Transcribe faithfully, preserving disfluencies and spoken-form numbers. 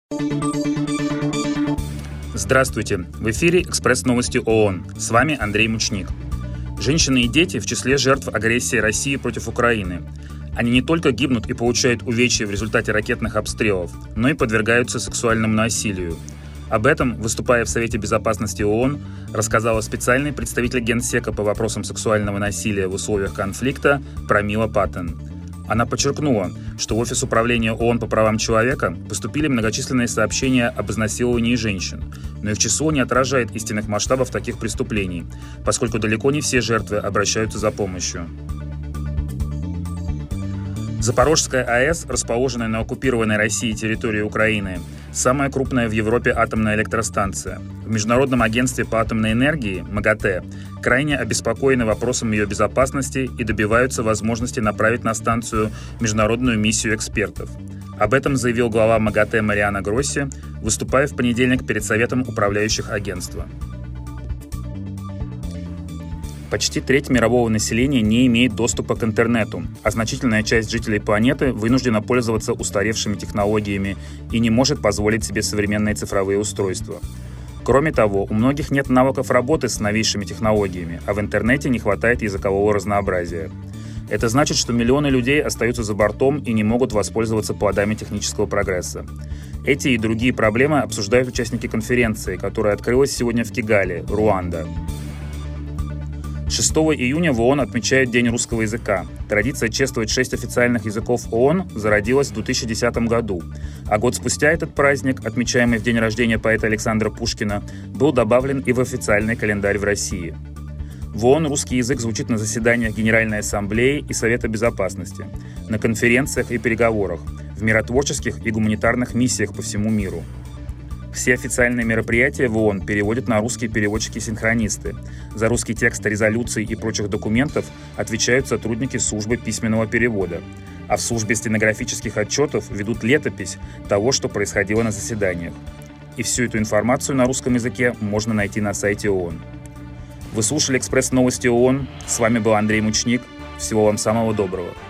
Здравствуйте! В эфире «Экспресс-новости ООН». С вами Андрей Мучник. Женщины и дети в числе жертв агрессии России против Украины. Они не только гибнут и получают увечья в результате ракетных обстрелов, но и подвергаются сексуальному насилию. Об этом, выступая в Совете Безопасности ООН, рассказала специальный представитель Генсека по вопросам сексуального насилия в условиях конфликта Прамила Паттен. Она подчеркнула, что в Офис управления ООН по правам человека поступили многочисленные сообщения об изнасиловании женщин, но их число не отражает истинных масштабов таких преступлений, поскольку далеко не все жертвы обращаются за помощью. Запорожская АЭС, расположенная на оккупированной Россией территории Украины, самая крупная в Европе атомная электростанция. В Международном агентстве по атомной энергии МАГАТЭ крайне обеспокоены вопросом ее безопасности и добиваются возможности направить на станцию международную миссию экспертов. Об этом заявил глава МАГАТЭ Мариано Гросси, выступая в понедельник перед Советом управляющих агентства. Почти треть мирового населения не имеет доступа к интернету, а значительная часть жителей планеты вынуждена пользоваться устаревшими технологиями и не может позволить себе современные цифровые устройства. Кроме того, у многих нет навыков работы с новейшими технологиями, а в интернете не хватает языкового разнообразия. Это значит, что миллионы людей остаются за бортом и не могут воспользоваться плодами технического прогресса. Эти и другие проблемы обсуждают участники конференции, которая открылась сегодня в Кигали, Руанда. шестого июня в ООН отмечают День русского языка. Традиция чествовать шесть официальных языков ООН зародилась в две тысячи десятом году, а год спустя этот праздник, отмечаемый в день рождения поэта Александра Пушкина, был добавлен и в официальный календарь в России. В ООН русский язык звучит на заседаниях Генеральной Ассамблеи и Совета Безопасности, на конференциях и переговорах, в миротворческих и гуманитарных миссиях по всему миру. Все официальные мероприятия в ООН переводят на русский переводчики-синхронисты. За русский текст резолюций и прочих документов отвечают сотрудники службы письменного перевода, а в службе стенографических отчетов ведут летопись того, что происходило на заседаниях. И всю эту информацию на русском языке можно найти на сайте ООН. Вы слушали «Экспресс-новости ООН». С вами был Андрей Мучник. Всего вам самого доброго.